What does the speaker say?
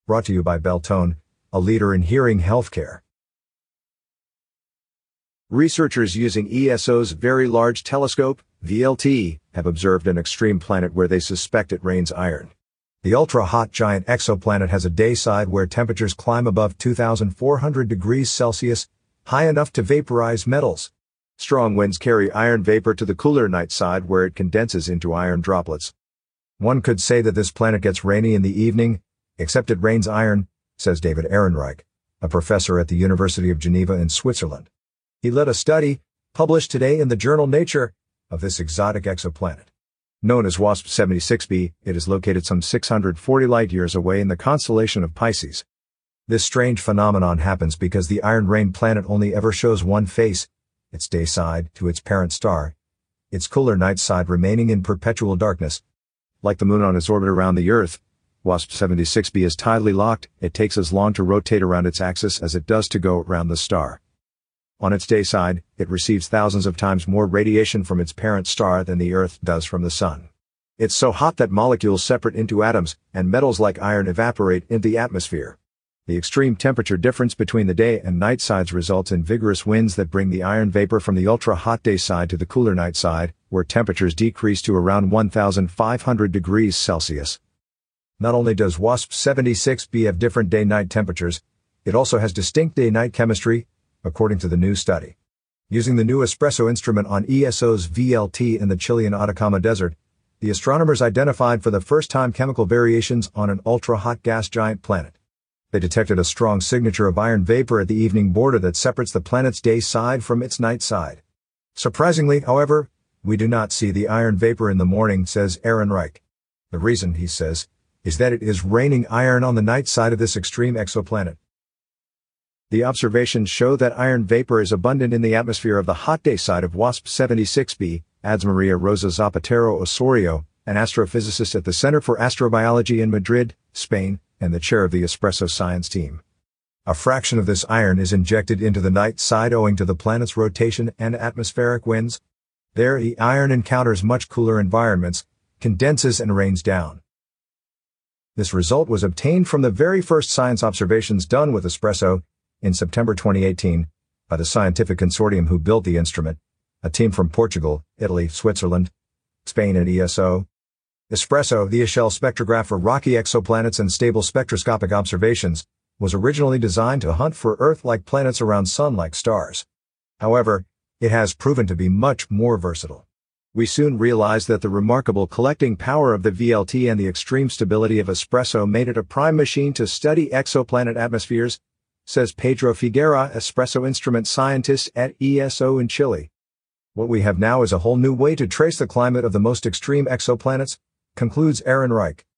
Brought to you by Beltone, a leader in hearing healthcare. Researchers using ESO's Very Large Telescope, VLT, have observed an extreme planet where they suspect it rains iron. The ultra-hot giant exoplanet has a day side where temperatures climb above 2,400 degrees Celsius, high enough to vaporize metals. Strong winds carry iron vapor to the cooler night side where it condenses into iron droplets. One could say that this planet gets rainy in the evening, except it rains iron, says David Ehrenreich, a professor at the University of Geneva in Switzerland. He led a study, published today in the journal Nature, of this exotic exoplanet. Known as WASP-76b, it is located some 640 light-years away in the constellation of Pisces. This strange phenomenon happens because the iron rain planet only ever shows one face, its day side, to its parent star, its cooler night side remaining in perpetual darkness. Like the moon on its orbit around the Earth, WASP-76b is tidally locked. It takes as long to rotate around its axis as it does to go around the star. On its day side, it receives thousands of times more radiation from its parent star than the Earth does from the Sun. It's so hot that molecules separate into atoms, and metals like iron evaporate into the atmosphere. The extreme temperature difference between the day and night sides results in vigorous winds that bring the iron vapor from the ultra-hot day side to the cooler night side, where temperatures decrease to around 1,500 degrees Celsius. Not only does WASP-76b have different day-night temperatures, it also has distinct day-night chemistry, according to the new study. Using the new espresso instrument on ESO's VLT in the Chilean Atacama Desert, the astronomers identified for the first time chemical variations on an ultra-hot gas giant planet. They detected a strong signature of iron vapor at the evening border that separates the planet's day side from its night side. Surprisingly, however, we do not see the iron vapor in the morning, says Ehrenreich. The reason, he says, is that it is raining iron on the night side of this extreme exoplanet. The observations show that iron vapor is abundant in the atmosphere of the hot day side of WASP-76b, adds Maria Rosa Zapatero Osorio, an astrophysicist at the Center for Astrobiology in Madrid, Spain, and the chair of the Espresso science team. A fraction of this iron is injected into the night side owing to the planet's rotation and atmospheric winds. There, the iron encounters much cooler environments, condenses and rains down. This result was obtained from the very first science observations done with espresso, in September 2018, by the scientific consortium who built the instrument, a team from Portugal, Italy, Switzerland, Spain and ESO. Espresso, the Echelle spectrograph for rocky exoplanets and stable spectroscopic observations, was originally designed to hunt for Earth-like planets around Sun-like stars. However, it has proven to be much more versatile. We soon realized that the remarkable collecting power of the VLT and the extreme stability of espresso made it a prime machine to study exoplanet atmospheres, says Pedro Figueira, espresso instrument scientist at ESO in Chile. What we have now is a whole new way to trace the climate of the most extreme exoplanets, concludes Ehrenreich.